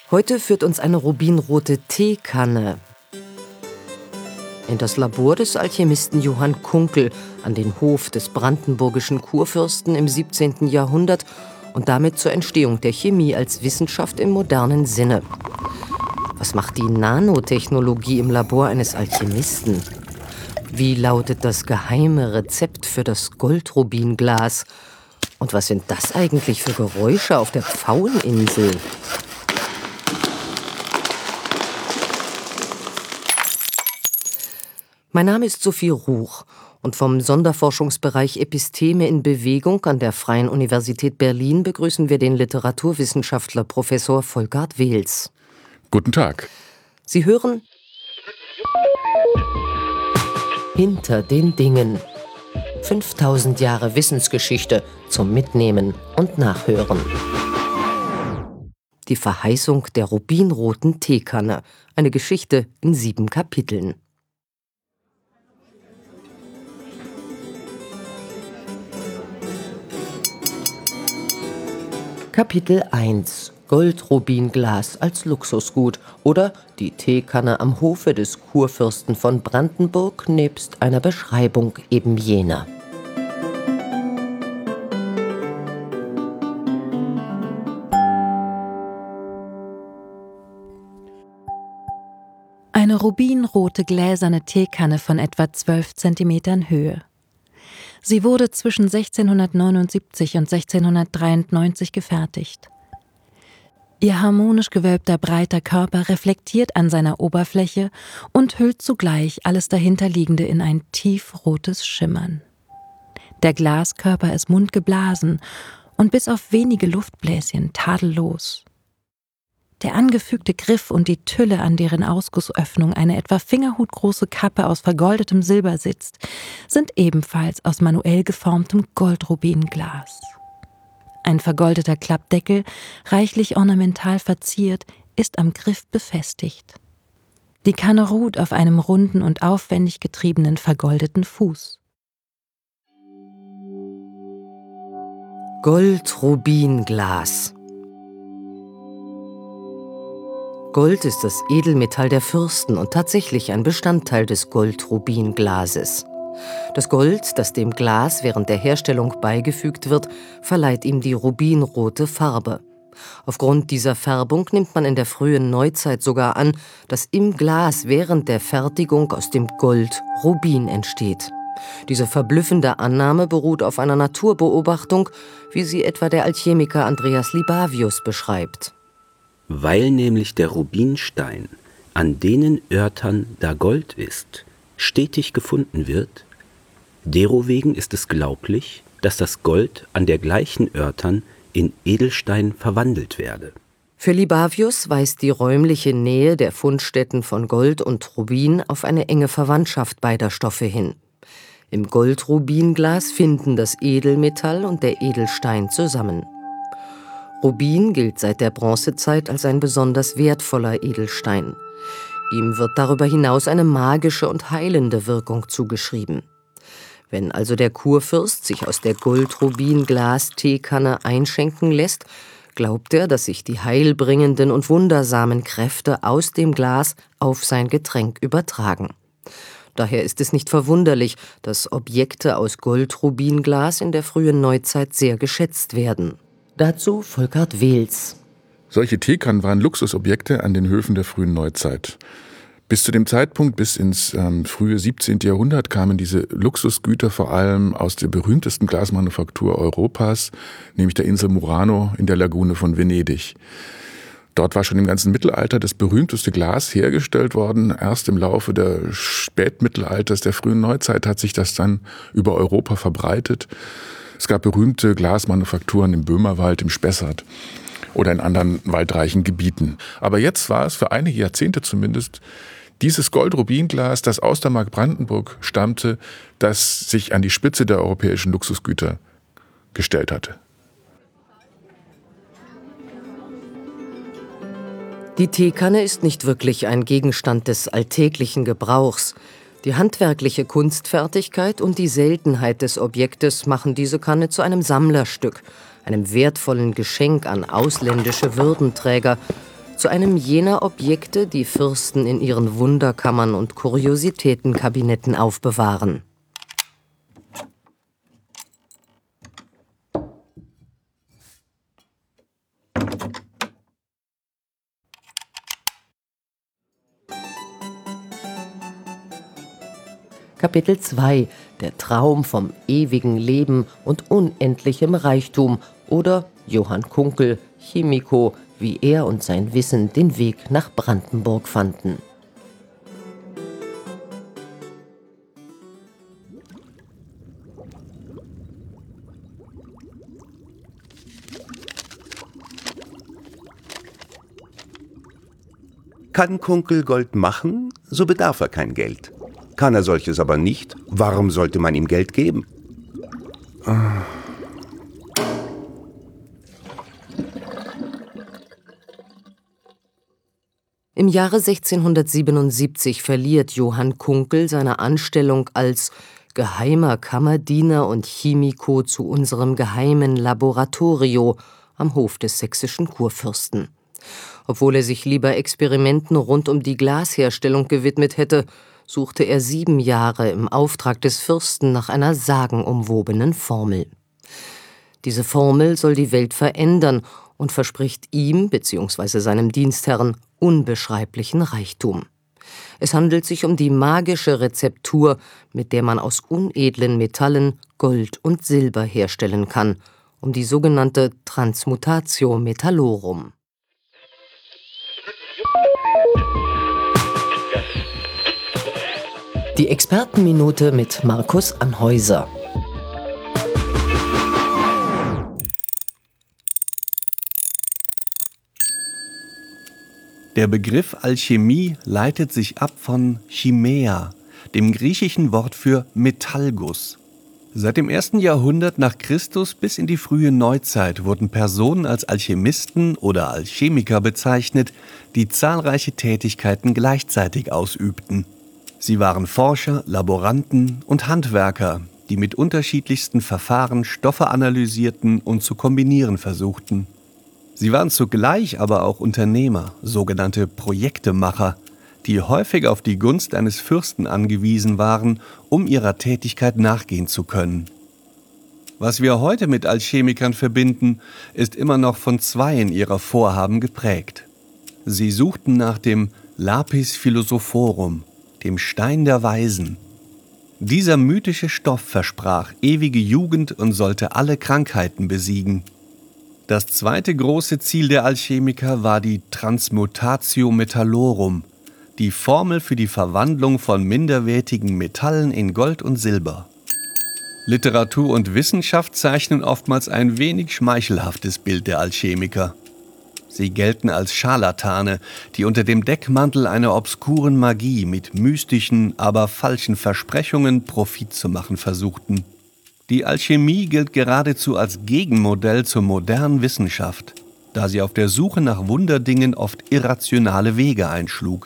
Heute führt uns eine rubinrote Teekanne in das Labor des Alchemisten Johann Kunkel an den Hof des brandenburgischen Kurfürsten im 17. Jahrhundert und damit zur Entstehung der Chemie als Wissenschaft im modernen Sinne. Was macht die Nanotechnologie im Labor eines Alchemisten? Wie lautet das geheime Rezept für das Goldrubinglas? Und was sind das eigentlich für Geräusche auf der Pfaueninsel? Mein Name ist Sophie Ruch und vom Sonderforschungsbereich Episteme in Bewegung an der Freien Universität Berlin begrüßen wir den Literaturwissenschaftler Professor Volkart Wels. Guten Tag. Sie hören Hinter den Dingen. 5000 Jahre Wissensgeschichte zum Mitnehmen und Nachhören. Die Verheißung der rubinroten Teekanne. Eine Geschichte in 7 Kapiteln. Kapitel 1 – Goldrubinglas als Luxusgut oder die Teekanne am Hofe des Kurfürsten von Brandenburg nebst einer Beschreibung eben jener. Eine rubinrote gläserne Teekanne von etwa 12 Zentimetern Höhe. Sie wurde zwischen 1679 und 1693 gefertigt. Ihr harmonisch gewölbter breiter Körper reflektiert an seiner Oberfläche und hüllt zugleich alles Dahinterliegende in ein tiefrotes Schimmern. Der Glaskörper ist mundgeblasen und bis auf wenige Luftbläschen tadellos. Der angefügte Griff und die Tülle, an deren Ausgussöffnung eine etwa fingerhutgroße Kappe aus vergoldetem Silber sitzt, sind ebenfalls aus manuell geformtem Goldrubinglas. Ein vergoldeter Klappdeckel, reichlich ornamental verziert, ist am Griff befestigt. Die Kanne ruht auf einem runden und aufwendig getriebenen vergoldeten Fuß. Goldrubinglas. Gold ist das Edelmetall der Fürsten und tatsächlich ein Bestandteil des Goldrubinglases. Das Gold, das dem Glas während der Herstellung beigefügt wird, verleiht ihm die rubinrote Farbe. Aufgrund dieser Färbung nimmt man in der frühen Neuzeit sogar an, dass im Glas während der Fertigung aus dem Gold Rubin entsteht. Diese verblüffende Annahme beruht auf einer Naturbeobachtung, wie sie etwa der Alchemiker Andreas Libavius beschreibt. Weil nämlich der Rubinstein an denen Örtern, da Gold ist, stetig gefunden wird, derowegen ist es glaublich, dass das Gold an der gleichen Örtern in Edelstein verwandelt werde. Für Libavius weist die räumliche Nähe der Fundstätten von Gold und Rubin auf eine enge Verwandtschaft beider Stoffe hin. Im Goldrubinglas finden das Edelmetall und der Edelstein zusammen. Rubin gilt seit der Bronzezeit als ein besonders wertvoller Edelstein. Ihm wird darüber hinaus eine magische und heilende Wirkung zugeschrieben. Wenn also der Kurfürst sich aus der Goldrubinglas-Teekanne einschenken lässt, glaubt er, dass sich die heilbringenden und wundersamen Kräfte aus dem Glas auf sein Getränk übertragen. Daher ist es nicht verwunderlich, dass Objekte aus Goldrubinglas in der frühen Neuzeit sehr geschätzt werden. Dazu Volkart Wels. Solche Teekannen waren Luxusobjekte an den Höfen der frühen Neuzeit. Bis zu dem Zeitpunkt, bis ins frühe 17. Jahrhundert, kamen diese Luxusgüter vor allem aus der berühmtesten Glasmanufaktur Europas, nämlich der Insel Murano in der Lagune von Venedig. Dort war schon im ganzen Mittelalter das berühmteste Glas hergestellt worden. Erst im Laufe des Spätmittelalters, der frühen Neuzeit, hat sich das dann über Europa verbreitet. Es gab berühmte Glasmanufakturen im Böhmerwald, im Spessart oder in anderen waldreichen Gebieten. Aber jetzt war es für einige Jahrzehnte zumindest dieses Goldrubinglas, das aus der Mark Brandenburg stammte, das sich an die Spitze der europäischen Luxusgüter gestellt hatte. Die Teekanne ist nicht wirklich ein Gegenstand des alltäglichen Gebrauchs. Die handwerkliche Kunstfertigkeit und die Seltenheit des Objektes machen diese Kanne zu einem Sammlerstück, einem wertvollen Geschenk an ausländische Würdenträger, zu einem jener Objekte, die Fürsten in ihren Wunderkammern und Kuriositätenkabinetten aufbewahren. Kapitel 2 – Der Traum vom ewigen Leben und unendlichem Reichtum oder Johann Kunkel, Chemico, wie er und sein Wissen den Weg nach Brandenburg fanden. Kann Kunkel Gold machen, so bedarf er kein Geld. Kann er solches aber nicht, warum sollte man ihm Geld geben? Im Jahre 1677 verliert Johann Kunkel seine Anstellung als geheimer Kammerdiener und Chemico zu unserem geheimen Laboratorio am Hof des sächsischen Kurfürsten. Obwohl er sich lieber Experimenten rund um die Glasherstellung gewidmet hätte, suchte er 7 Jahre im Auftrag des Fürsten nach einer sagenumwobenen Formel. Diese Formel soll die Welt verändern und verspricht ihm bzw. seinem Dienstherren unbeschreiblichen Reichtum. Es handelt sich um die magische Rezeptur, mit der man aus unedlen Metallen Gold und Silber herstellen kann, um die sogenannte Transmutatio Metallorum. Die Expertenminute mit Markus Anhäuser. Der Begriff Alchemie leitet sich ab von Chimaea, dem griechischen Wort für Metallguss. Seit dem 1. Jahrhundert nach Christus bis in die frühe Neuzeit wurden Personen als Alchemisten oder Alchemiker bezeichnet, die zahlreiche Tätigkeiten gleichzeitig ausübten. Sie waren Forscher, Laboranten und Handwerker, die mit unterschiedlichsten Verfahren Stoffe analysierten und zu kombinieren versuchten. Sie waren zugleich aber auch Unternehmer, sogenannte Projektemacher, die häufig auf die Gunst eines Fürsten angewiesen waren, um ihrer Tätigkeit nachgehen zu können. Was wir heute mit Alchemikern verbinden, ist immer noch von zweien ihrer Vorhaben geprägt. Sie suchten nach dem Lapis Philosophorum, dem Stein der Weisen. Dieser mythische Stoff versprach ewige Jugend und sollte alle Krankheiten besiegen. Das zweite große Ziel der Alchemiker war die Transmutatio Metallorum, die Formel für die Verwandlung von minderwertigen Metallen in Gold und Silber. Literatur und Wissenschaft zeichnen oftmals ein wenig schmeichelhaftes Bild der Alchemiker. Sie gelten als Scharlatane, die unter dem Deckmantel einer obskuren Magie mit mystischen, aber falschen Versprechungen Profit zu machen versuchten. Die Alchemie gilt geradezu als Gegenmodell zur modernen Wissenschaft, da sie auf der Suche nach Wunderdingen oft irrationale Wege einschlug.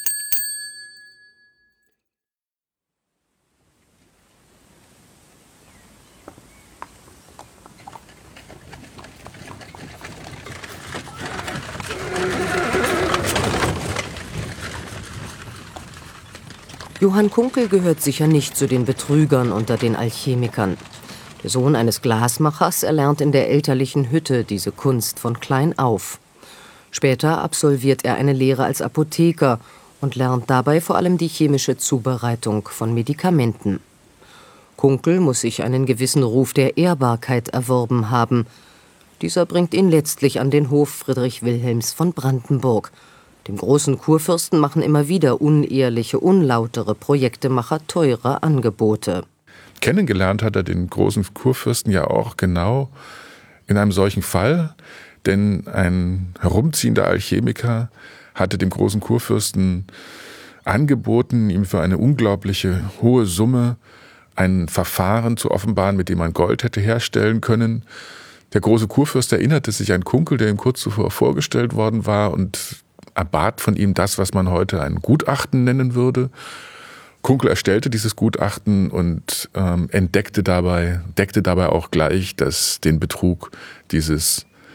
Johann Kunkel gehört sicher nicht zu den Betrügern unter den Alchemikern. Der Sohn eines Glasmachers erlernt in der elterlichen Hütte diese Kunst von klein auf. Später absolviert er eine Lehre als Apotheker und lernt dabei vor allem die chemische Zubereitung von Medikamenten. Kunkel muss sich einen gewissen Ruf der Ehrbarkeit erworben haben. Dieser bringt ihn letztlich an den Hof Friedrich Wilhelms von Brandenburg. Dem großen Kurfürsten machen immer wieder unehrliche, unlautere Projektemacher teure Angebote. Kennengelernt hat er den großen Kurfürsten ja auch genau in einem solchen Fall, denn ein herumziehender Alchemiker hatte dem großen Kurfürsten angeboten, ihm für eine unglaubliche hohe Summe ein Verfahren zu offenbaren, mit dem man Gold hätte herstellen können. Der große Kurfürst erinnerte sich an Kunkel, der ihm kurz zuvor vorgestellt worden war, und erbat von ihm das, was man heute ein Gutachten nennen würde. Kunkel erstellte dieses Gutachten und deckte dabei auch gleich den Betrug dieses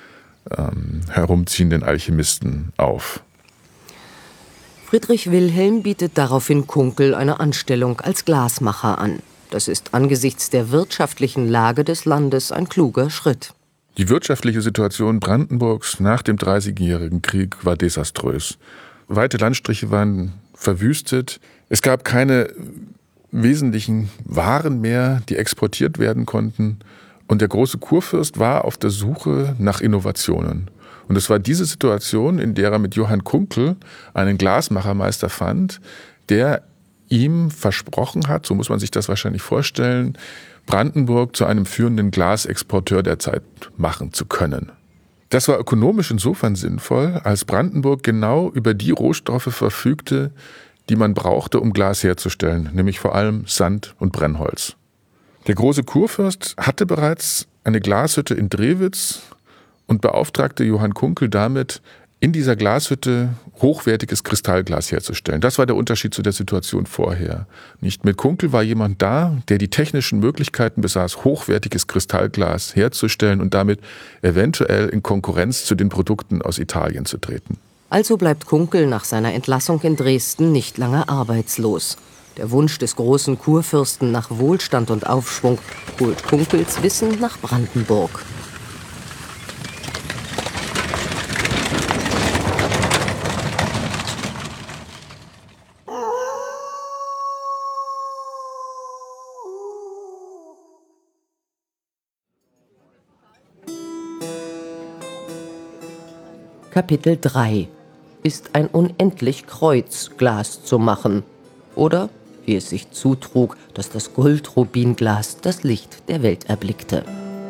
herumziehenden Alchemisten auf. Friedrich Wilhelm bietet daraufhin Kunkel eine Anstellung als Glasmacher an. Das ist angesichts der wirtschaftlichen Lage des Landes ein kluger Schritt. Die wirtschaftliche Situation Brandenburgs nach dem Dreißigjährigen Krieg war desaströs. Weite Landstriche waren verwüstet. Es gab keine wesentlichen Waren mehr, die exportiert werden konnten. Und der große Kurfürst war auf der Suche nach Innovationen. Und es war diese Situation, in der er mit Johann Kunkel einen Glasmachermeister fand, der ihm versprochen hat, so muss man sich das wahrscheinlich vorstellen, Brandenburg zu einem führenden Glasexporteur der Zeit machen zu können. Das war ökonomisch insofern sinnvoll, als Brandenburg genau über die Rohstoffe verfügte, die man brauchte, um Glas herzustellen, nämlich vor allem Sand und Brennholz. Der große Kurfürst hatte bereits eine Glashütte in Drewitz und beauftragte Johann Kunkel damit, in dieser Glashütte hochwertiges Kristallglas herzustellen. Das war der Unterschied zu der Situation vorher. Nicht mit Kunkel war jemand da, der die technischen Möglichkeiten besaß, hochwertiges Kristallglas herzustellen und damit eventuell in Konkurrenz zu den Produkten aus Italien zu treten. Also bleibt Kunkel nach seiner Entlassung in Dresden nicht lange arbeitslos. Der Wunsch des großen Kurfürsten nach Wohlstand und Aufschwung holt Kunkels Wissen nach Brandenburg. Kapitel 3: Ist ein unendlich Kreuz Glas zu machen? Oder, wie es sich zutrug, dass das Goldrubinglas das Licht der Welt erblickte.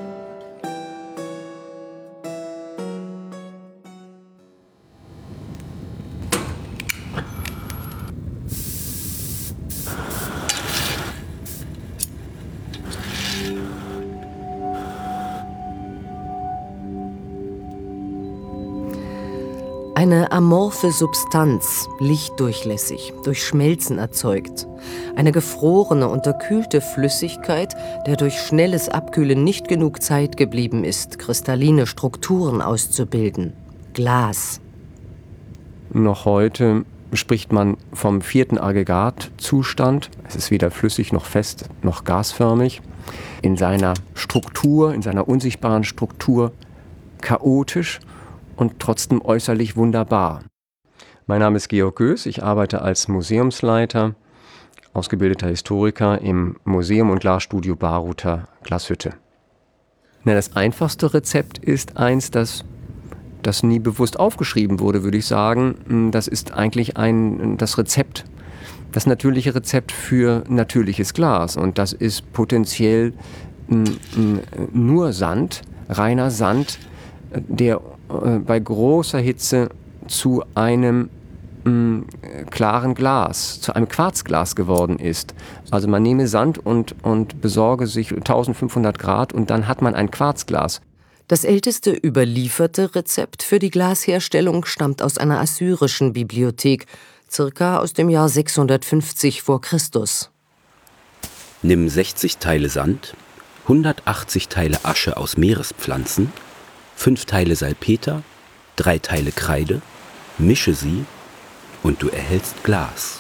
Eine amorphe Substanz, lichtdurchlässig, durch Schmelzen erzeugt. Eine gefrorene, unterkühlte Flüssigkeit, der durch schnelles Abkühlen nicht genug Zeit geblieben ist, kristalline Strukturen auszubilden. Glas. Noch heute spricht man vom 4. Aggregatzustand. Es ist weder flüssig noch fest noch gasförmig. In seiner Struktur, in seiner unsichtbaren Struktur chaotisch und trotzdem äußerlich wunderbar. Mein Name ist Georg Göß, ich arbeite als Museumsleiter, ausgebildeter Historiker im Museum und Glasstudio Baruther Glashütte. Das einfachste Rezept ist eins, das nie bewusst aufgeschrieben wurde, würde ich sagen. Das ist eigentlich das Rezept, das natürliche Rezept für natürliches Glas. Und das ist potenziell nur Sand, reiner Sand, der bei großer Hitze zu einem klaren Glas, zu einem Quarzglas geworden ist. Also man nehme Sand und besorge sich 1500 Grad und dann hat man ein Quarzglas. Das älteste überlieferte Rezept für die Glasherstellung stammt aus einer assyrischen Bibliothek, circa aus dem Jahr 650 vor Christus. Nimm 60 Teile Sand, 180 Teile Asche aus Meerespflanzen, 5 Teile Salpeter, 3 Teile Kreide, mische sie und du erhältst Glas.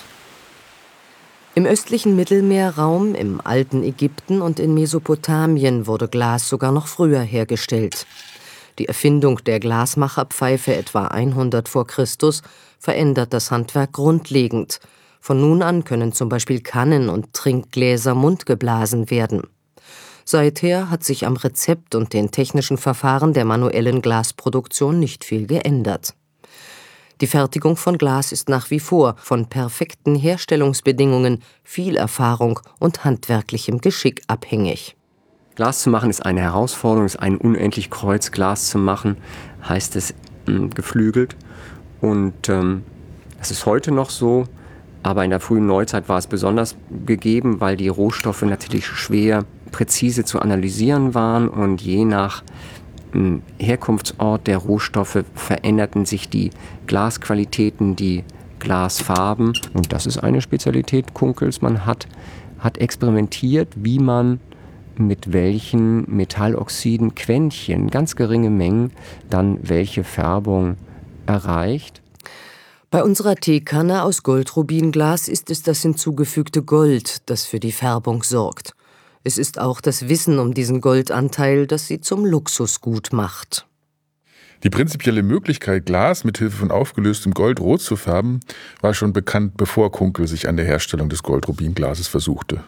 Im östlichen Mittelmeerraum, im alten Ägypten und in Mesopotamien wurde Glas sogar noch früher hergestellt. Die Erfindung der Glasmacherpfeife etwa 100 vor Christus verändert das Handwerk grundlegend. Von nun an können zum Beispiel Kannen und Trinkgläser mundgeblasen werden. Seither hat sich am Rezept und den technischen Verfahren der manuellen Glasproduktion nicht viel geändert. Die Fertigung von Glas ist nach wie vor von perfekten Herstellungsbedingungen, viel Erfahrung und handwerklichem Geschick abhängig. Glas zu machen ist eine Herausforderung, ist ein unendlich Kreuz. Glas zu machen heißt es geflügelt. Und es ist heute noch so, aber in der frühen Neuzeit war es besonders gegeben, weil die Rohstoffe natürlich schwer präzise zu analysieren waren und je nach Herkunftsort der Rohstoffe veränderten sich die Glasqualitäten, die Glasfarben. Und das ist eine Spezialität Kunkels. Man hat experimentiert, wie man mit welchen Metalloxiden Quäntchen, ganz geringe Mengen, dann welche Färbung erreicht. Bei unserer Teekanne aus Goldrubinglas ist es das hinzugefügte Gold, das für die Färbung sorgt. Es ist auch das Wissen um diesen Goldanteil, das sie zum Luxusgut macht. Die prinzipielle Möglichkeit, Glas mit Hilfe von aufgelöstem Gold rot zu färben, war schon bekannt, bevor Kunkel sich an der Herstellung des Goldrubinglases versuchte.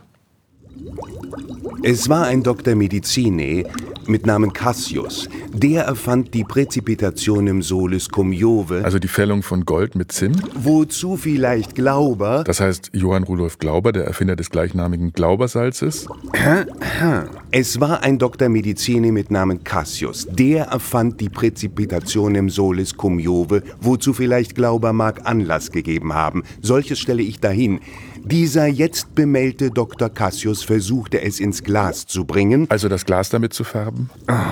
Es war ein Dr. Medicinae mit Namen Cassius. Der erfand die Präcipitationem solis cum Jove, Also die Fällung von Gold mit Zinn. wozu vielleicht Glauber. Das heißt, Johann Rudolf Glauber, der Erfinder des gleichnamigen Glaubersalzes. Es war ein Dr. Medicinae mit Namen Cassius. Der erfand die Präcipitationem solis cum Jove, wozu vielleicht Glauber mag Anlass gegeben haben. Solches stelle ich dahin. Dieser jetzt bemeldte Dr. Cassius versuchte es ins Glas zu bringen. Also das Glas damit zu färben.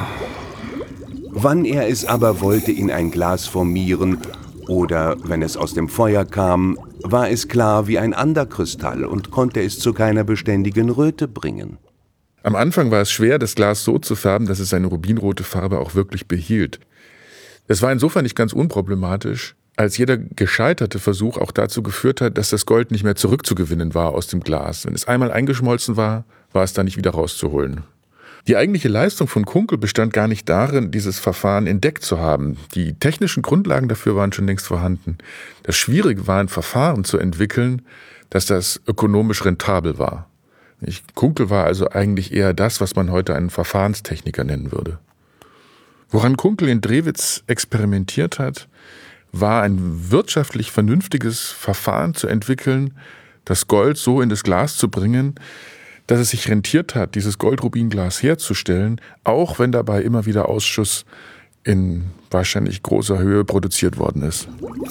Wann er es aber wollte in ein Glas formieren oder wenn es aus dem Feuer kam, war es klar wie ein Anderkristall und konnte es zu keiner beständigen Röte bringen. Am Anfang war es schwer, das Glas so zu färben, dass es seine rubinrote Farbe auch wirklich behielt. Das war insofern nicht ganz unproblematisch, als jeder gescheiterte Versuch auch dazu geführt hat, dass das Gold nicht mehr zurückzugewinnen war aus dem Glas. Wenn es einmal eingeschmolzen war, war es dann nicht wieder rauszuholen. Die eigentliche Leistung von Kunkel bestand gar nicht darin, dieses Verfahren entdeckt zu haben. Die technischen Grundlagen dafür waren schon längst vorhanden. Das Schwierige war, ein Verfahren zu entwickeln, dass das ökonomisch rentabel war. Kunkel war also eigentlich eher das, was man heute einen Verfahrenstechniker nennen würde. Woran Kunkel in Drewitz experimentiert hat, war ein wirtschaftlich vernünftiges Verfahren zu entwickeln, das Gold so in das Glas zu bringen, dass es sich rentiert hat, dieses Goldrubinglas herzustellen, auch wenn dabei immer wieder Ausschuss in wahrscheinlich großer Höhe produziert worden ist.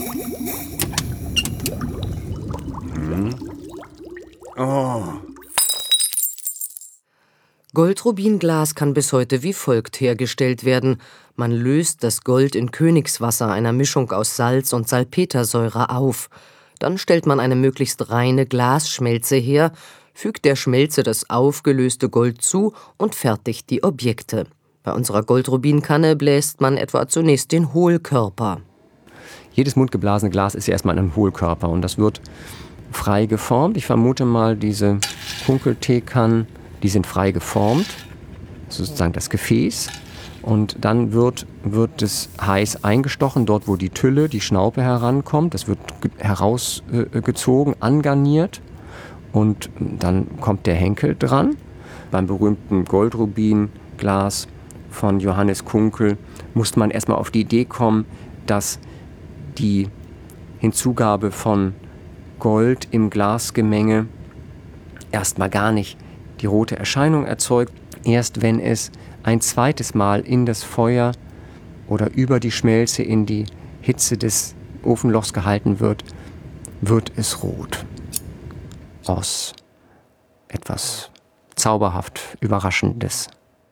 Goldrubinglas kann bis heute wie folgt hergestellt werden. Man löst das Gold in Königswasser, einer Mischung aus Salz und Salpetersäure, auf. Dann stellt man eine möglichst reine Glasschmelze her, fügt der Schmelze das aufgelöste Gold zu und fertigt die Objekte. Bei unserer Goldrubinkanne bläst man etwa zunächst den Hohlkörper. Jedes mundgeblasene Glas ist ja erstmal ein Hohlkörper und das wird frei geformt. Ich vermute mal, diese Kunkel-Teekannen, die sind frei geformt, sozusagen das Gefäß. Und dann wird es heiß eingestochen, dort wo die Tülle, die Schnaupe herankommt. Das wird herausgezogen, angarniert und dann kommt der Henkel dran. Beim berühmten Goldrubinglas von Johannes Kunkel musste man erstmal auf die Idee kommen, dass die Hinzugabe von Gold im Glasgemenge erstmal gar nicht die rote Erscheinung erzeugt. Erst wenn es ein zweites Mal in das Feuer oder über die Schmelze in die Hitze des Ofenlochs gehalten wird, wird es rot. Aus etwas zauberhaft Überraschendes.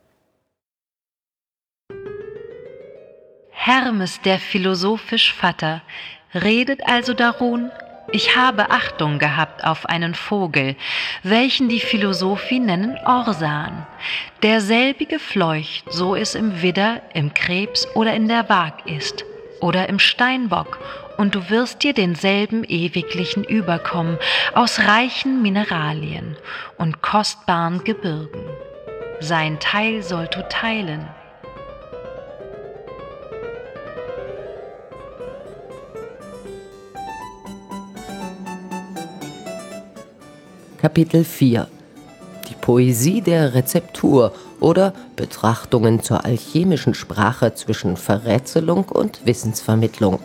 Hermes, der philosophisch Vatter, redet also darun: Ich habe Achtung gehabt auf einen Vogel, welchen die Philosophie nennen Orsan. Derselbige fleucht, so es im Widder, im Krebs oder in der Waag ist, oder im Steinbock, und du wirst dir denselben ewiglichen überkommen, aus reichen Mineralien und kostbaren Gebirgen. Sein Teil sollt du teilen. Kapitel 4 Die Poesie der Rezeptur oder Betrachtungen zur alchemischen Sprache zwischen Verrätselung und Wissensvermittlung.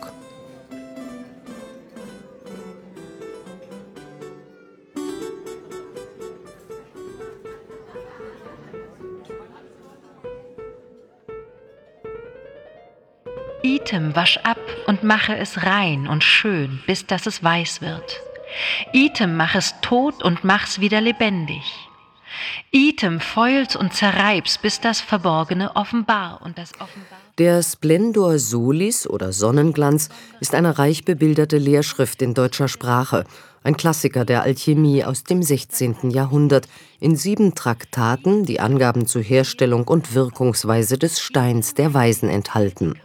Item wasch ab und mache es rein und schön, bis dass es weiß wird. Item mach es tot und mach's wieder lebendig. Item feul's und zerreib's, bis das Verborgene offenbar und das Offenbar. Der Splendor Solis oder Sonnenglanz ist eine reich bebilderte Lehrschrift in deutscher Sprache, ein Klassiker der Alchemie aus dem 16. Jahrhundert, in 7 Traktaten, die Angaben zur Herstellung und Wirkungsweise des Steins der Weisen enthalten.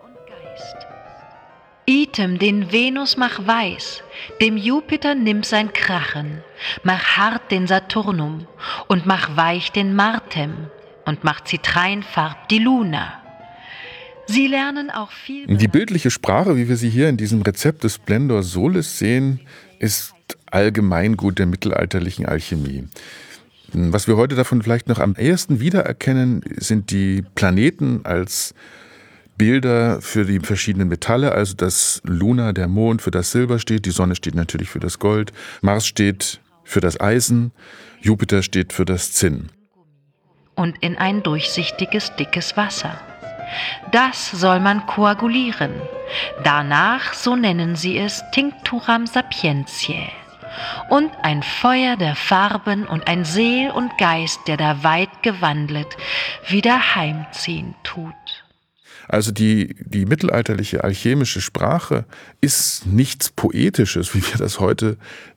Item den Venus mach weiß, dem Jupiter nimm sein Krachen, mach hart den Saturnum und mach weich den Martem und mach zitreinfarb die Luna. Sie lernen auch viel. Die bildliche Sprache, wie wir sie hier in diesem Rezept des Splendor Solis sehen, ist Allgemeingut der mittelalterlichen Alchemie. Was wir heute davon vielleicht noch am ehesten wiedererkennen, sind die Planeten als Bilder für die verschiedenen Metalle, also dass Luna, der Mond, für das Silber steht, die Sonne steht natürlich für das Gold, Mars steht für das Eisen, Jupiter steht für das Zinn. Und in ein durchsichtiges, dickes Wasser. Das soll man koagulieren. Danach, so nennen sie es, Tincturam sapientiae. Und ein Feuer der Farben und ein Seel und Geist, der da weit gewandelt, wieder heimziehen tut. Also die mittelalterliche alchemische Sprache ist nichts Poetisches, wie wir das heute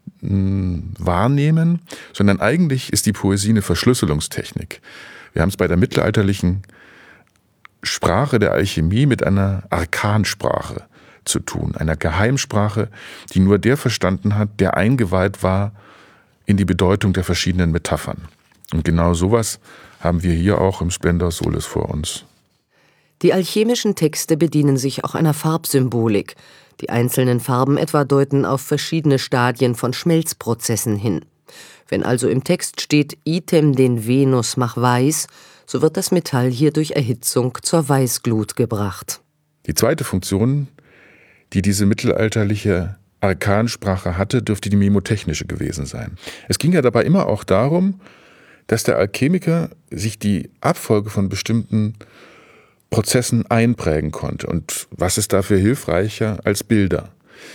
wahrnehmen, sondern eigentlich ist die Poesie eine Verschlüsselungstechnik. Wir haben es bei der mittelalterlichen Sprache der Alchemie mit einer Arkansprache zu tun, einer Geheimsprache, die nur der verstanden hat, der eingeweiht war in die Bedeutung der verschiedenen Metaphern. Und genau sowas haben wir hier auch im Splendor Solis vor uns. Die alchemischen Texte bedienen sich auch einer Farbsymbolik. Die einzelnen Farben etwa deuten auf verschiedene Stadien von Schmelzprozessen hin. Wenn also im Text steht, Item den Venus mach weiß, so wird das Metall hier durch Erhitzung zur Weißglut gebracht. Die zweite Funktion, die diese mittelalterliche Arkansprache hatte, dürfte die memotechnische gewesen sein. Es ging ja dabei immer auch darum, dass der Alchemiker sich die Abfolge von bestimmten Prozessen einprägen konnte. Und was ist dafür hilfreicher als Bilder?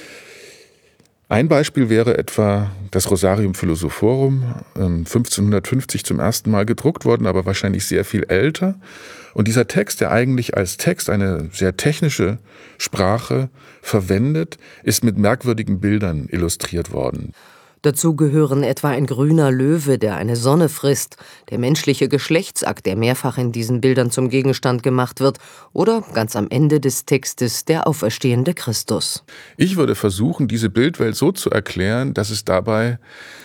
Ein Beispiel wäre etwa das Rosarium Philosophorum, 1550 zum ersten Mal gedruckt worden, aber wahrscheinlich sehr viel älter. Und dieser Text, der eigentlich als Text eine sehr technische Sprache verwendet, ist mit merkwürdigen Bildern illustriert worden. Dazu gehören etwa ein grüner Löwe, der eine Sonne frisst, der menschliche Geschlechtsakt, der mehrfach in diesen Bildern zum Gegenstand gemacht wird, oder ganz am Ende des Textes der auferstehende Christus. Ich würde versuchen, diese Bildwelt so zu erklären, dass es dabei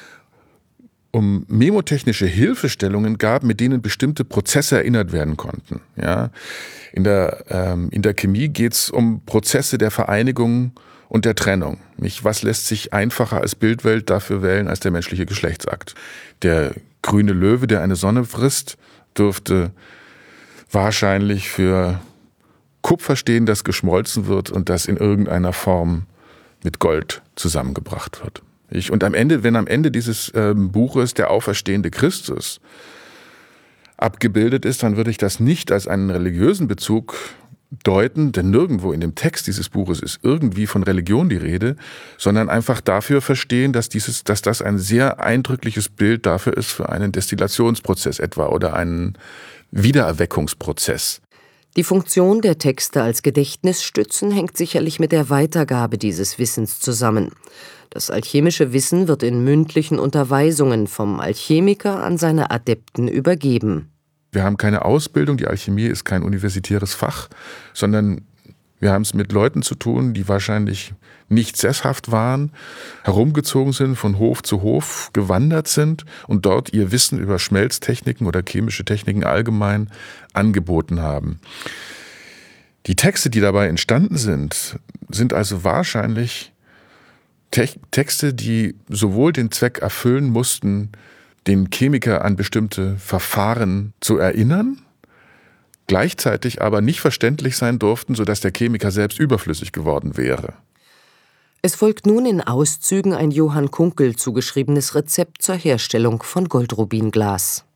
um memotechnische Hilfestellungen gab, mit denen bestimmte Prozesse erinnert werden konnten. Ja? In der Chemie geht es um Prozesse der Vereinigung und der Trennung. Nicht, was lässt sich einfacher als Bildwelt dafür wählen als der menschliche Geschlechtsakt? Der grüne Löwe, der eine Sonne frisst, dürfte wahrscheinlich für Kupfer stehen, das geschmolzen wird und das in irgendeiner Form mit Gold zusammengebracht wird. Und wenn am Ende dieses Buches der auferstehende Christus abgebildet ist, dann würde ich das nicht als einen religiösen Bezug deuten, denn nirgendwo in dem Text dieses Buches ist irgendwie von Religion die Rede, sondern einfach dafür verstehen, dass das ein sehr eindrückliches Bild dafür ist für einen Destillationsprozess etwa oder einen Wiedererweckungsprozess. Die Funktion der Texte als Gedächtnisstützen hängt sicherlich mit der Weitergabe dieses Wissens zusammen. Das alchemische Wissen wird in mündlichen Unterweisungen vom Alchemiker an seine Adepten übergeben. Wir haben keine Ausbildung, die Alchemie ist kein universitäres Fach, sondern wir haben es mit Leuten zu tun, die wahrscheinlich nicht sesshaft waren, herumgezogen sind, von Hof zu Hof gewandert sind und dort ihr Wissen über Schmelztechniken oder chemische Techniken allgemein angeboten haben. Die Texte, die dabei entstanden sind also wahrscheinlich Texte, die sowohl den Zweck erfüllen mussten, den Chemiker an bestimmte Verfahren zu erinnern, gleichzeitig aber nicht verständlich sein durften, sodass der Chemiker selbst überflüssig geworden wäre. Es folgt nun in Auszügen ein Johann Kunkel zugeschriebenes Rezept zur Herstellung von Goldrubinglas.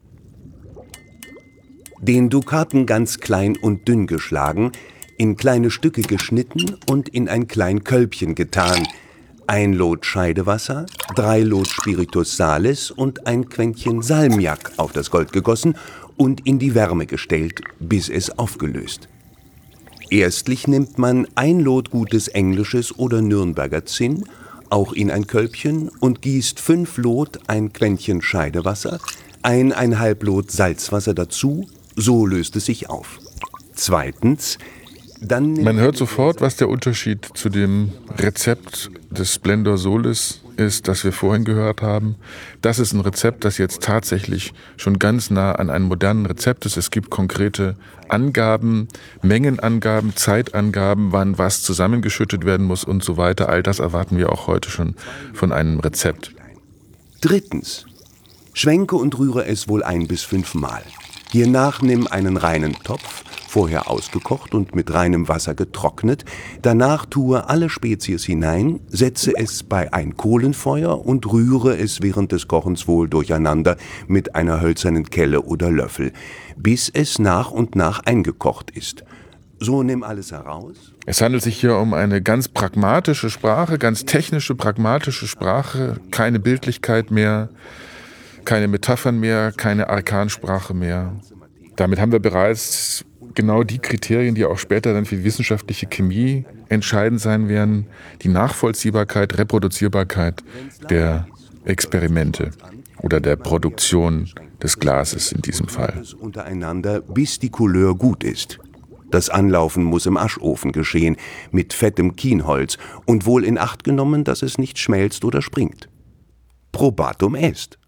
Den Dukaten ganz klein und dünn geschlagen, in kleine Stücke geschnitten und in ein klein Kölbchen getan. 1 Lot Scheidewasser, 3 Lot Spiritus Salis und ein Quäntchen Salmiak auf das Gold gegossen und in die Wärme gestellt, bis es aufgelöst. Erstlich nimmt man 1 Lot gutes englisches oder Nürnberger Zinn, auch in ein Kölbchen, und gießt 5 Lot ein Quäntchen Scheidewasser, 1,5 Lot Salzwasser dazu, so löst es sich auf. Zweitens, dann Man hört sofort, was der Unterschied zu dem Rezept des Splendor Solis ist, das wir vorhin gehört haben. Das ist ein Rezept, das jetzt tatsächlich schon ganz nah an einem modernen Rezept ist. Es gibt konkrete Angaben, Mengenangaben, Zeitangaben, wann was zusammengeschüttet werden muss und so weiter. All das erwarten wir auch heute schon von einem Rezept. Drittens, schwenke und rühre es wohl 1 bis 5 Mal. Hiernach nimm einen reinen Topf, vorher ausgekocht und mit reinem Wasser getrocknet. Danach tue alle Spezies hinein, setze es bei ein Kohlenfeuer und rühre es während des Kochens wohl durcheinander mit einer hölzernen Kelle oder Löffel, bis es nach und nach eingekocht ist. So nimm alles heraus. Es handelt sich hier um eine ganz pragmatische Sprache, ganz technische, pragmatische Sprache, keine Bildlichkeit mehr, keine Metaphern mehr, keine Arkansprache mehr. Damit haben wir bereits genau die Kriterien, die auch später dann für die wissenschaftliche Chemie entscheidend sein werden, die Nachvollziehbarkeit, Reproduzierbarkeit der Experimente oder der Produktion des Glases in diesem Fall. Untereinander, bis die Couleur gut ist. Das Anlaufen muss im Aschofen geschehen, mit fettem Kienholz und wohl in Acht genommen, dass es nicht schmelzt oder springt. Probatum est.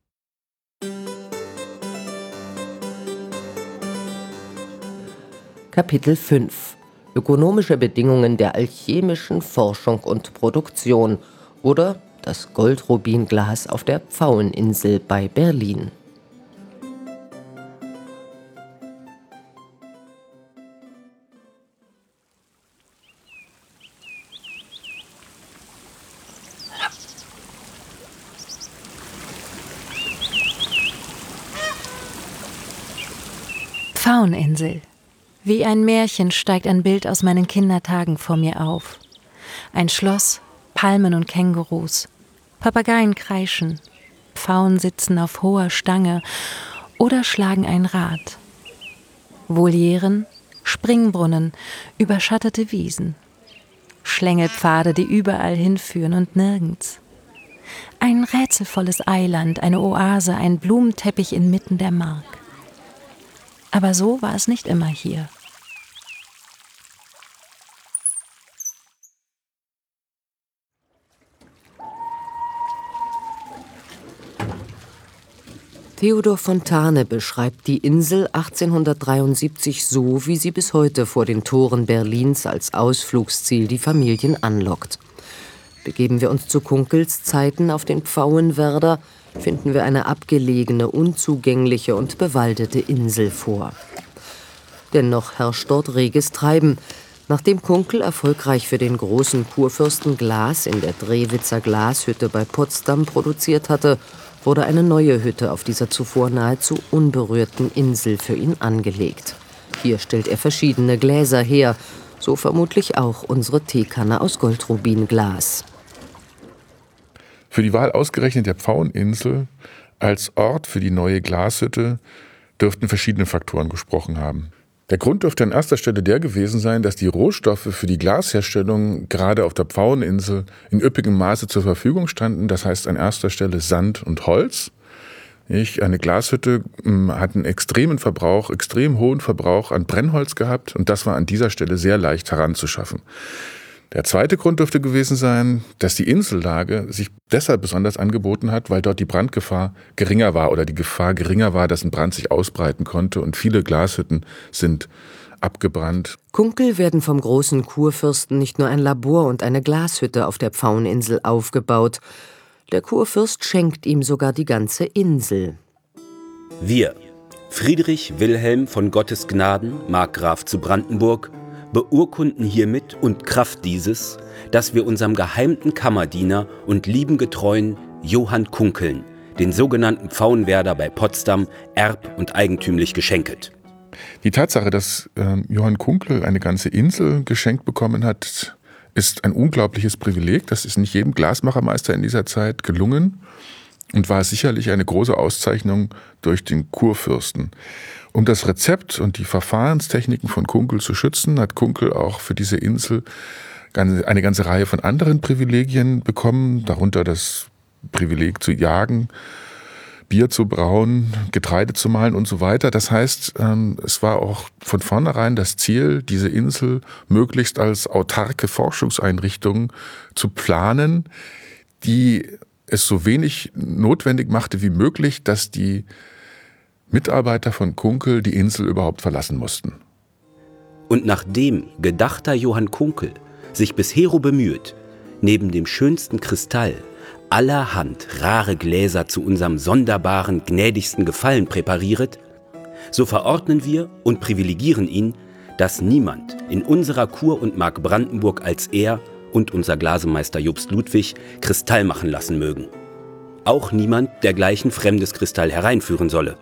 Kapitel 5 – Ökonomische Bedingungen der alchemischen Forschung und Produktion oder das Goldrubinglas auf der Pfaueninsel bei Berlin. Pfaueninsel. Wie ein Märchen steigt ein Bild aus meinen Kindertagen vor mir auf. Ein Schloss, Palmen und Kängurus, Papageien kreischen, Pfauen sitzen auf hoher Stange oder schlagen ein Rad. Volieren, Springbrunnen, überschattete Wiesen, Schlängelpfade, die überall hinführen und nirgends. Ein rätselvolles Eiland, eine Oase, ein Blumenteppich inmitten der Mark. Aber so war es nicht immer hier. Theodor Fontane beschreibt die Insel 1873 so, wie sie bis heute vor den Toren Berlins als Ausflugsziel die Familien anlockt. Begeben wir uns zu Kunkels Zeiten auf den Pfauenwerder, finden wir eine abgelegene, unzugängliche und bewaldete Insel vor. Dennoch herrscht dort reges Treiben. Nachdem Kunkel erfolgreich für den großen Kurfürsten Glas in der Drewitzer Glashütte bei Potsdam produziert hatte, wurde eine neue Hütte auf dieser zuvor nahezu unberührten Insel für ihn angelegt. Hier stellt er verschiedene Gläser her, so vermutlich auch unsere Teekanne aus Goldrubinglas. Für die Wahl ausgerechnet der Pfaueninsel als Ort für die neue Glashütte dürften verschiedene Faktoren gesprochen haben. Der Grund dürfte an erster Stelle der gewesen sein, dass die Rohstoffe für die Glasherstellung gerade auf der Pfaueninsel in üppigem Maße zur Verfügung standen. Das heißt an erster Stelle Sand und Holz. Eine Glashütte hat einen extrem hohen Verbrauch an Brennholz gehabt und das war an dieser Stelle sehr leicht heranzuschaffen. Der zweite Grund dürfte gewesen sein, dass die Insellage sich deshalb besonders angeboten hat, weil dort die Brandgefahr geringer war oder die Gefahr geringer war, dass ein Brand sich ausbreiten konnte und viele Glashütten sind abgebrannt. Kunkel werden vom großen Kurfürsten nicht nur ein Labor und eine Glashütte auf der Pfaueninsel aufgebaut. Der Kurfürst schenkt ihm sogar die ganze Insel. Wir, Friedrich Wilhelm von Gottes Gnaden, Markgraf zu Brandenburg, beurkunden hiermit und Kraft dieses, dass wir unserem geheimten Kammerdiener und lieben Getreuen Johann Kunkeln, den sogenannten Pfauenwerder bei Potsdam, erb- und eigentümlich geschenket. Die Tatsache, dass Johann Kunkel eine ganze Insel geschenkt bekommen hat, ist ein unglaubliches Privileg. Das ist nicht jedem Glasmachermeister in dieser Zeit gelungen und war sicherlich eine große Auszeichnung durch den Kurfürsten. Um das Rezept und die Verfahrenstechniken von Kunkel zu schützen, hat Kunkel auch für diese Insel eine ganze Reihe von anderen Privilegien bekommen, darunter das Privileg zu jagen, Bier zu brauen, Getreide zu mahlen und so weiter. Das heißt, es war auch von vornherein das Ziel, diese Insel möglichst als autarke Forschungseinrichtung zu planen, die es so wenig notwendig machte wie möglich, dass die Mitarbeiter von Kunkel die Insel überhaupt verlassen mussten. Und nachdem gedachter Johann Kunkel sich bis Hero bemüht, neben dem schönsten Kristall allerhand rare Gläser zu unserem sonderbaren, gnädigsten Gefallen präpariert, so verordnen wir und privilegieren ihn, dass niemand in unserer Kur und Mark Brandenburg als er und unser Glasemeister Jobst Ludwig Kristall machen lassen mögen. Auch niemand dergleichen fremdes Kristall hereinführen solle.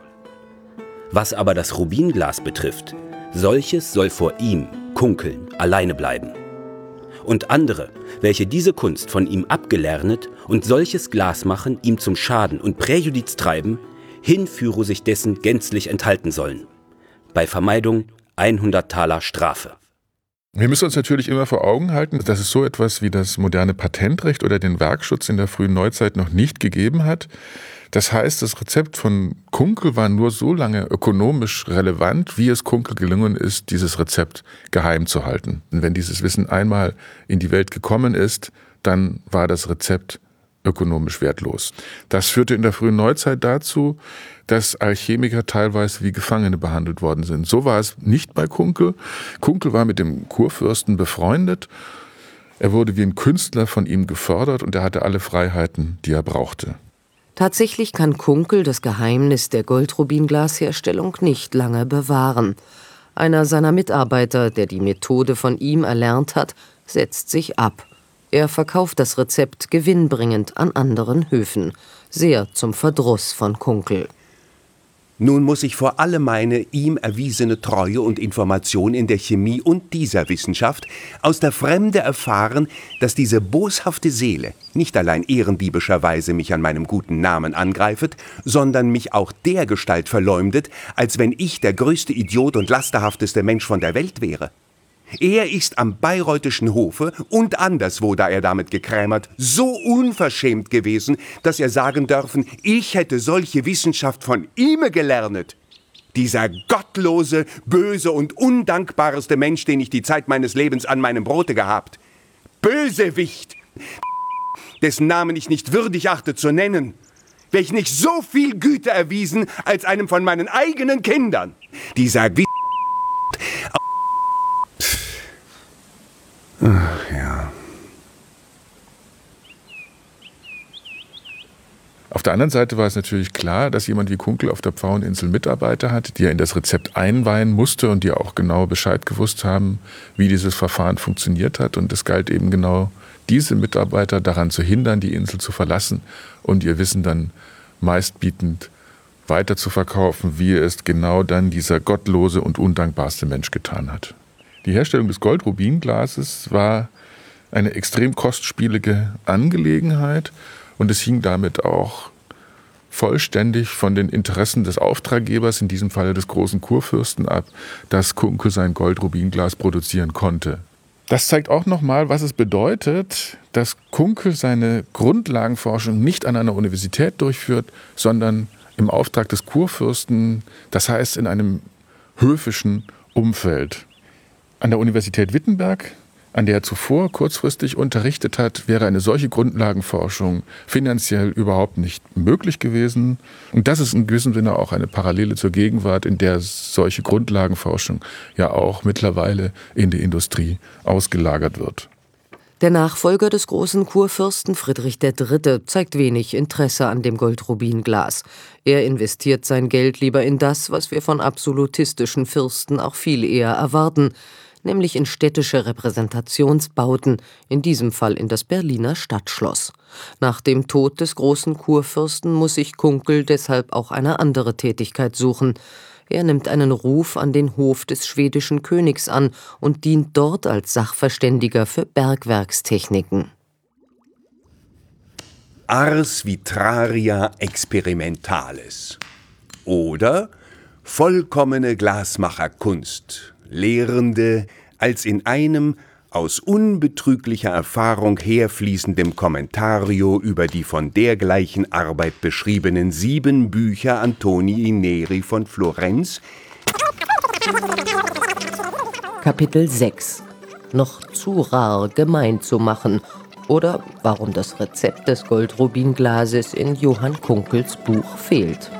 Was aber das Rubinglas betrifft, solches soll vor ihm, Kunkeln, alleine bleiben. Und andere, welche diese Kunst von ihm abgelernet und solches Glas machen, ihm zum Schaden und Präjudiz treiben, hinführe sich dessen gänzlich enthalten sollen. Bei Vermeidung 100 Taler Strafe. Wir müssen uns natürlich immer vor Augen halten, dass es so etwas wie das moderne Patentrecht oder den Werkschutz in der frühen Neuzeit noch nicht gegeben hat. Das heißt, das Rezept von Kunkel war nur so lange ökonomisch relevant, wie es Kunkel gelungen ist, dieses Rezept geheim zu halten. Und wenn dieses Wissen einmal in die Welt gekommen ist, dann war das Rezept ökonomisch wertlos. Das führte in der frühen Neuzeit dazu, dass Alchemiker teilweise wie Gefangene behandelt worden sind. So war es nicht bei Kunkel. Kunkel war mit dem Kurfürsten befreundet. Er wurde wie ein Künstler von ihm gefördert und er hatte alle Freiheiten, die er brauchte. Tatsächlich kann Kunkel das Geheimnis der Goldrubinglasherstellung nicht lange bewahren. Einer seiner Mitarbeiter, der die Methode von ihm erlernt hat, setzt sich ab. Er verkauft das Rezept gewinnbringend an anderen Höfen, sehr zum Verdruss von Kunkel. Nun muss ich vor allem meine ihm erwiesene Treue und Information in der Chemie und dieser Wissenschaft aus der Fremde erfahren, dass diese boshafte Seele nicht allein ehrendiebischerweise mich an meinem guten Namen angreifet, sondern mich auch dergestalt verleumdet, als wenn ich der größte Idiot und lasterhafteste Mensch von der Welt wäre. Er ist am bayreutischen Hofe und anderswo, da er damit gekrämert, so unverschämt gewesen, dass er sagen dürfen, ich hätte solche Wissenschaft von ihm gelernet. Dieser gottlose, böse und undankbareste Mensch, den ich die Zeit meines Lebens an meinem Brote gehabt. Bösewicht, dessen Namen ich nicht würdig achte zu nennen, welch nicht so viel Güte erwiesen als einem von meinen eigenen Kindern. Dieser Ach ja. Auf der anderen Seite war es natürlich klar, dass jemand wie Kunkel auf der Pfaueninsel Mitarbeiter hat, die er in das Rezept einweihen musste und die auch genau Bescheid gewusst haben, wie dieses Verfahren funktioniert hat. Und es galt eben genau, diese Mitarbeiter daran zu hindern, die Insel zu verlassen und ihr Wissen dann meistbietend weiter zu verkaufen, wie es genau dann dieser gottlose und undankbarste Mensch getan hat. Die Herstellung des Goldrubinglases war eine extrem kostspielige Angelegenheit und es hing damit auch vollständig von den Interessen des Auftraggebers, in diesem Falle des großen Kurfürsten, ab, dass Kunkel sein Goldrubinglas produzieren konnte. Das zeigt auch nochmal, was es bedeutet, dass Kunkel seine Grundlagenforschung nicht an einer Universität durchführt, sondern im Auftrag des Kurfürsten, das heißt in einem höfischen Umfeld. An der Universität Wittenberg, an der er zuvor kurzfristig unterrichtet hat, wäre eine solche Grundlagenforschung finanziell überhaupt nicht möglich gewesen. Und das ist in gewissem Sinne auch eine Parallele zur Gegenwart, in der solche Grundlagenforschung ja auch mittlerweile in die Industrie ausgelagert wird. Der Nachfolger des großen Kurfürsten Friedrich III. Zeigt wenig Interesse an dem Goldrubinglas. Er investiert sein Geld lieber in das, was wir von absolutistischen Fürsten auch viel eher erwarten, nämlich in städtische Repräsentationsbauten, in diesem Fall in das Berliner Stadtschloss. Nach dem Tod des großen Kurfürsten muss sich Kunkel deshalb auch eine andere Tätigkeit suchen. Er nimmt einen Ruf an den Hof des schwedischen Königs an und dient dort als Sachverständiger für Bergwerkstechniken. Ars Vitraria Experimentalis oder vollkommene Glasmacherkunst, Lehrende als in einem aus unbetrüglicher Erfahrung herfließendem Kommentario über die von dergleichen Arbeit beschriebenen 7 Bücher Antonii Neri von Florenz. Kapitel 6. Noch zu rar gemein zu machen. Oder warum das Rezept des Goldrubinglases in Johann Kunkels Buch fehlt.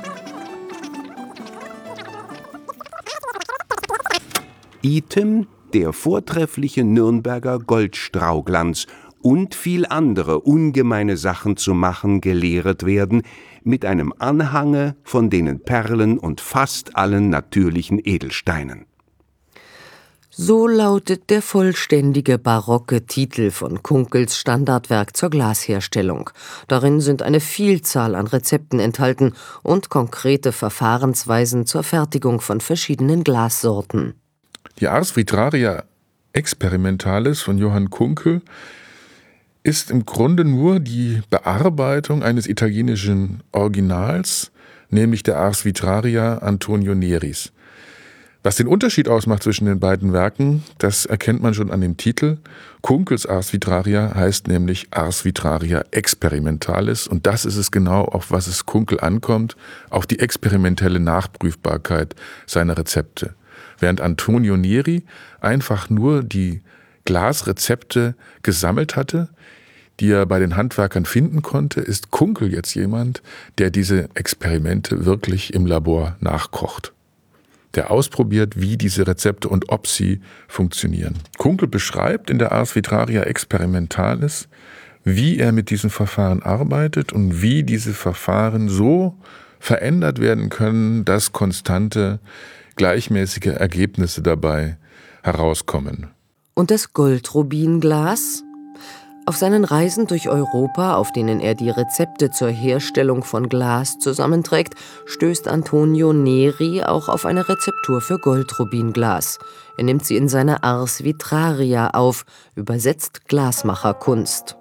Item der vortreffliche Nürnberger Goldstrauglanz und viel andere ungemeine Sachen zu machen gelehret werden, mit einem Anhange von denen Perlen und fast allen natürlichen Edelsteinen. So lautet der vollständige barocke Titel von Kunkels Standardwerk zur Glasherstellung. Darin sind eine Vielzahl an Rezepten enthalten und konkrete Verfahrensweisen zur Fertigung von verschiedenen Glassorten. Die Ars Vitraria Experimentalis von Johann Kunkel ist im Grunde nur die Bearbeitung eines italienischen Originals, nämlich der Ars Vitraria Antonio Neris. Was den Unterschied ausmacht zwischen den beiden Werken, das erkennt man schon an dem Titel. Kunkels Ars Vitraria heißt nämlich Ars Vitraria Experimentalis und das ist es genau, auf was es Kunkel ankommt, auf die experimentelle Nachprüfbarkeit seiner Rezepte. Während Antonio Neri einfach nur die Glasrezepte gesammelt hatte, die er bei den Handwerkern finden konnte, ist Kunkel jetzt jemand, der diese Experimente wirklich im Labor nachkocht. Der ausprobiert, wie diese Rezepte und ob sie funktionieren. Kunkel beschreibt in der Ars Vitraria Experimentalis, wie er mit diesen Verfahren arbeitet und wie diese Verfahren so verändert werden können, dass konstante, gleichmäßige Ergebnisse dabei herauskommen. Und das Goldrubinglas? Auf seinen Reisen durch Europa, auf denen er die Rezepte zur Herstellung von Glas zusammenträgt, stößt Antonio Neri auch auf eine Rezeptur für Goldrubinglas. Er nimmt sie in seine Ars Vitraria auf, übersetzt Glasmacherkunst.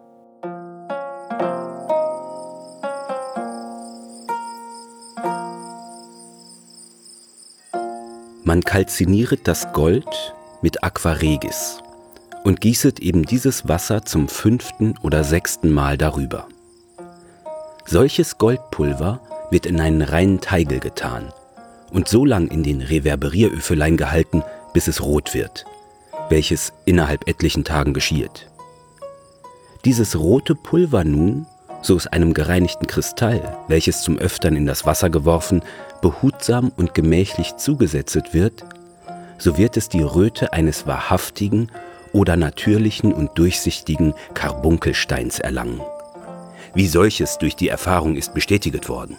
Man kalzinieret das Gold mit Aqua Regis und gießet eben dieses Wasser zum 5. oder 6. Mal darüber. Solches Goldpulver wird in einen reinen Teigel getan und so lang in den Reverberieröfelein gehalten, bis es rot wird, welches innerhalb etlichen Tagen geschieht. Dieses rote Pulver nun, so aus einem gereinigten Kristall, welches zum Öftern in das Wasser geworfen, behutsam und gemächlich zugesetzet wird, so wird es die Röte eines wahrhaftigen oder natürlichen und durchsichtigen Karbunkelsteins erlangen. Wie solches durch die Erfahrung ist bestätigt worden.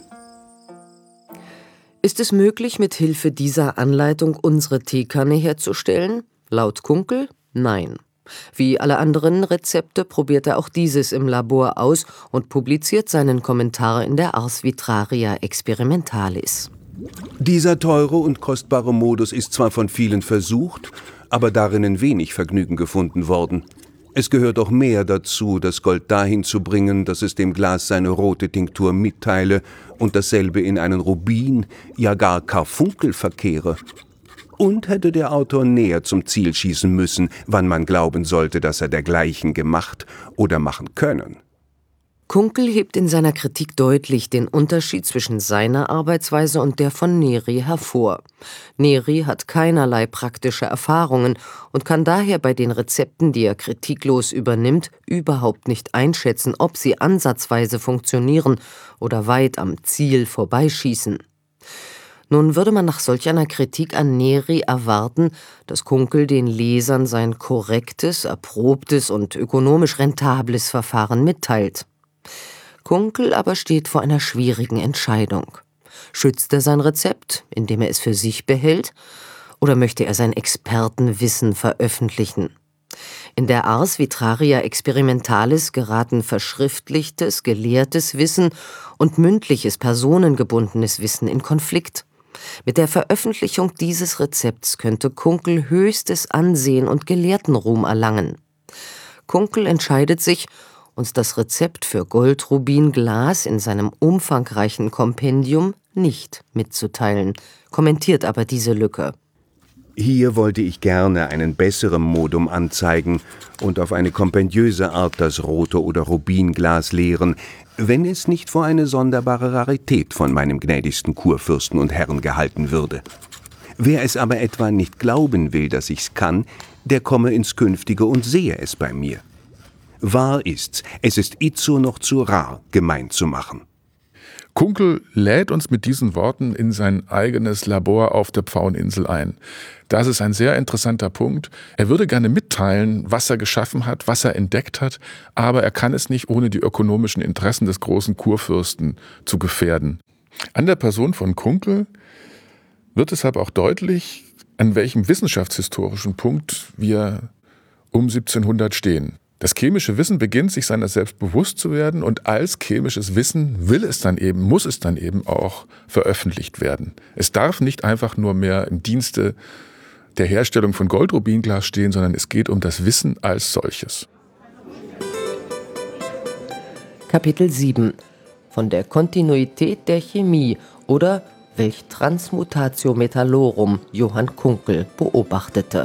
Ist es möglich, mit Hilfe dieser Anleitung unsere Teekanne herzustellen? Laut Kunkel, nein. Wie alle anderen Rezepte probiert er auch dieses im Labor aus und publiziert seinen Kommentar in der Ars Vitraria Experimentalis. Dieser teure und kostbare Modus ist zwar von vielen versucht, aber darinnen wenig Vergnügen gefunden worden. Es gehört doch mehr dazu, das Gold dahin zu bringen, dass es dem Glas seine rote Tinktur mitteile und dasselbe in einen Rubin, ja gar Karfunkel verkehre. Und hätte der Autor näher zum Ziel schießen müssen, wann man glauben sollte, dass er dergleichen gemacht oder machen können. Kunkel hebt in seiner Kritik deutlich den Unterschied zwischen seiner Arbeitsweise und der von Neri hervor. Neri hat keinerlei praktische Erfahrungen und kann daher bei den Rezepten, die er kritiklos übernimmt, überhaupt nicht einschätzen, ob sie ansatzweise funktionieren oder weit am Ziel vorbeischießen. Nun würde man nach solch einer Kritik an Neri erwarten, dass Kunkel den Lesern sein korrektes, erprobtes und ökonomisch rentables Verfahren mitteilt. Kunkel aber steht vor einer schwierigen Entscheidung. Schützt er sein Rezept, indem er es für sich behält, oder möchte er sein Expertenwissen veröffentlichen? In der Ars Vitraria Experimentalis geraten verschriftlichtes, gelehrtes Wissen und mündliches, personengebundenes Wissen in Konflikt. Mit der Veröffentlichung dieses Rezepts könnte Kunkel höchstes Ansehen und Gelehrtenruhm erlangen. Kunkel entscheidet sich, uns das Rezept für Gold-Rubin-Glas in seinem umfangreichen Kompendium nicht mitzuteilen, kommentiert aber diese Lücke. Hier wollte ich gerne einen besseren Modum anzeigen und auf eine kompendiöse Art das rote oder Rubinglas lehren, wenn es nicht vor eine sonderbare Rarität von meinem gnädigsten Kurfürsten und Herrn gehalten würde. Wer es aber etwa nicht glauben will, dass ich's kann, der komme ins Künftige und sehe es bei mir. Wahr ist's, es ist itzo noch zu rar, gemein zu machen. Kunkel lädt uns mit diesen Worten in sein eigenes Labor auf der Pfaueninsel ein. Das ist ein sehr interessanter Punkt. Er würde gerne mitteilen, was er geschaffen hat, was er entdeckt hat, aber er kann es nicht, ohne die ökonomischen Interessen des großen Kurfürsten zu gefährden. An der Person von Kunkel wird deshalb auch deutlich, an welchem wissenschaftshistorischen Punkt wir um 1700 stehen. Das chemische Wissen beginnt, sich seiner selbst bewusst zu werden, und als chemisches Wissen muss es dann eben auch veröffentlicht werden. Es darf nicht einfach nur mehr im Dienste der Herstellung von Gold-Rubin-Glas stehen, sondern es geht um das Wissen als solches. Kapitel 7 von der Kontinuität der Chemie oder welch Transmutatio Metallorum Johann Kunkel beobachtete.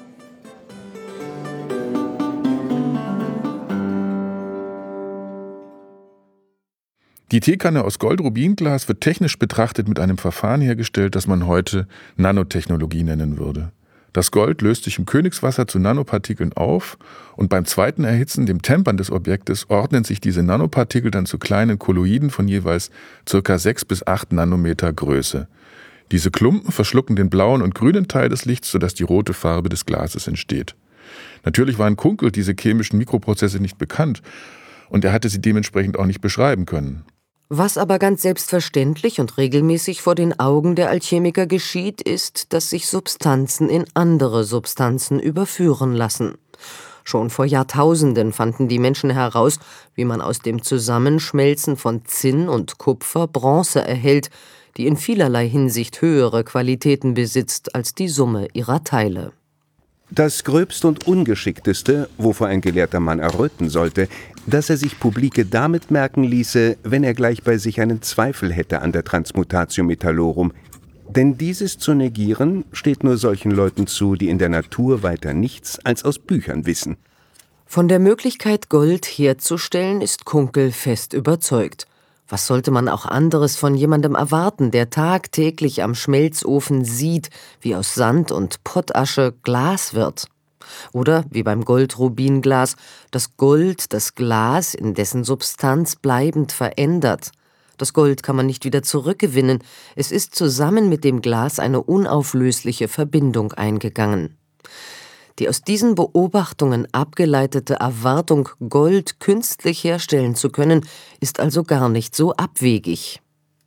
Die Teekanne aus Gold-Rubin-Glas wird technisch betrachtet mit einem Verfahren hergestellt, das man heute Nanotechnologie nennen würde. Das Gold löst sich im Königswasser zu Nanopartikeln auf und beim zweiten Erhitzen, dem Tempern des Objektes, ordnen sich diese Nanopartikel dann zu kleinen Kolloiden von jeweils ca. 6 bis 8 Nanometer Größe. Diese Klumpen verschlucken den blauen und grünen Teil des Lichts, sodass die rote Farbe des Glases entsteht. Natürlich waren Kunkel diese chemischen Mikroprozesse nicht bekannt und er hatte sie dementsprechend auch nicht beschreiben können. Was aber ganz selbstverständlich und regelmäßig vor den Augen der Alchemiker geschieht, ist, dass sich Substanzen in andere Substanzen überführen lassen. Schon vor Jahrtausenden fanden die Menschen heraus, wie man aus dem Zusammenschmelzen von Zinn und Kupfer Bronze erhält, die in vielerlei Hinsicht höhere Qualitäten besitzt als die Summe ihrer Teile. Das Gröbste und Ungeschickteste, wovor ein gelehrter Mann erröten sollte, dass er sich publike damit merken ließe, wenn er gleich bei sich einen Zweifel hätte an der Transmutatio Metallorum. Denn dieses zu negieren, steht nur solchen Leuten zu, die in der Natur weiter nichts als aus Büchern wissen. Von der Möglichkeit, Gold herzustellen, ist Kunkel fest überzeugt. Was sollte man auch anderes von jemandem erwarten, der tagtäglich am Schmelzofen sieht, wie aus Sand und Pottasche Glas wird? Oder, wie beim Gold-Rubin-Glas, das Gold das Glas in dessen Substanz bleibend verändert. Das Gold kann man nicht wieder zurückgewinnen, es ist zusammen mit dem Glas eine unauflösliche Verbindung eingegangen. Die aus diesen Beobachtungen abgeleitete Erwartung, Gold künstlich herstellen zu können, ist also gar nicht so abwegig.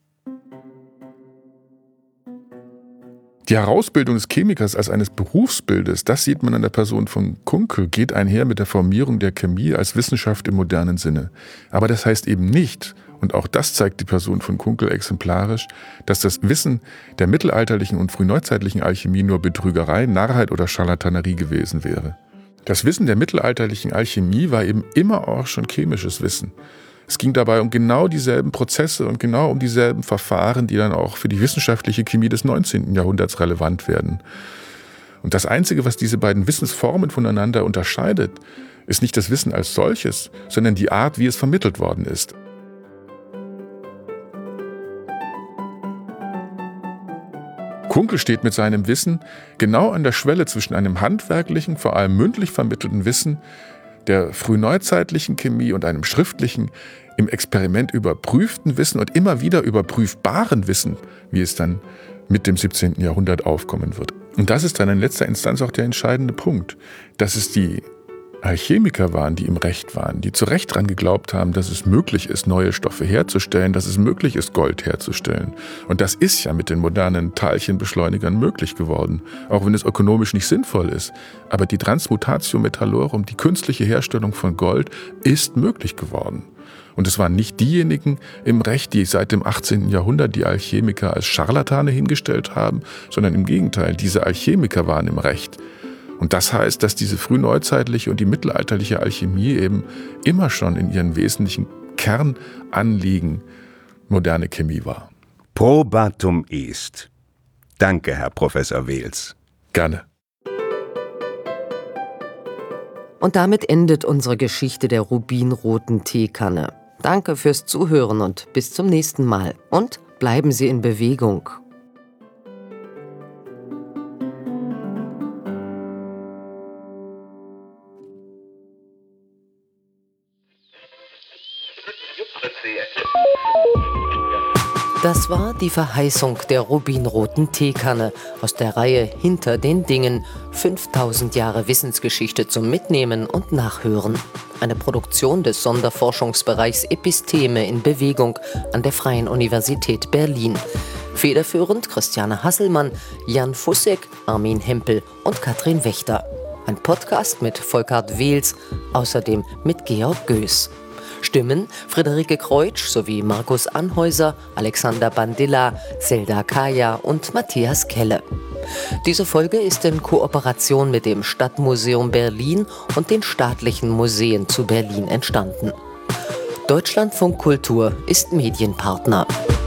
Die Herausbildung des Chemikers als eines Berufsbildes, das sieht man an der Person von Kunkel, geht einher mit der Formierung der Chemie als Wissenschaft im modernen Sinne. Aber das heißt eben nicht, und auch das zeigt die Person von Kunkel exemplarisch, dass das Wissen der mittelalterlichen und frühneuzeitlichen Alchemie nur Betrügerei, Narrheit oder Scharlatanerie gewesen wäre. Das Wissen der mittelalterlichen Alchemie war eben immer auch schon chemisches Wissen. Es ging dabei um genau dieselben Prozesse und genau um dieselben Verfahren, die dann auch für die wissenschaftliche Chemie des 19. Jahrhunderts relevant werden. Und das Einzige, was diese beiden Wissensformen voneinander unterscheidet, ist nicht das Wissen als solches, sondern die Art, wie es vermittelt worden ist. Kunkel steht mit seinem Wissen genau an der Schwelle zwischen einem handwerklichen, vor allem mündlich vermittelten Wissen der frühneuzeitlichen Chemie und einem schriftlichen, im Experiment überprüften Wissen und immer wieder überprüfbaren Wissen, wie es dann mit dem 17. Jahrhundert aufkommen wird. Und das ist dann in letzter Instanz auch der entscheidende Punkt, dass es die Alchemiker waren, die im Recht waren, die zu Recht daran geglaubt haben, dass es möglich ist, neue Stoffe herzustellen, dass es möglich ist, Gold herzustellen. Und das ist ja mit den modernen Teilchenbeschleunigern möglich geworden, auch wenn es ökonomisch nicht sinnvoll ist. Aber die Transmutatio Metallorum, die künstliche Herstellung von Gold, ist möglich geworden. Und es waren nicht diejenigen im Recht, die seit dem 18. Jahrhundert die Alchemiker als Scharlatane hingestellt haben, sondern im Gegenteil, diese Alchemiker waren im Recht. Und das heißt, dass diese frühneuzeitliche und die mittelalterliche Alchemie eben immer schon in ihren wesentlichen Kernanliegen moderne Chemie war. Probatum est. Danke, Herr Professor Wels. Gerne. Und damit endet unsere Geschichte der rubinroten Teekanne. Danke fürs Zuhören und bis zum nächsten Mal. Und bleiben Sie in Bewegung. Das war die Verheißung der rubinroten Teekanne aus der Reihe Hinter den Dingen. 5000 Jahre Wissensgeschichte zum Mitnehmen und Nachhören. Eine Produktion des Sonderforschungsbereichs Episteme in Bewegung an der Freien Universität Berlin. Federführend Christiane Hasselmann, Jan Fussek, Armin Hempel und Katrin Wächter. Ein Podcast mit Volkart Wels, außerdem mit Georg Göß. Stimmen Friederike Kreutsch sowie Markus Anhäuser, Alexander Bandilla, Zelda Kaya und Matthias Kelle. Diese Folge ist in Kooperation mit dem Stadtmuseum Berlin und den staatlichen Museen zu Berlin entstanden. Deutschlandfunk Kultur ist Medienpartner.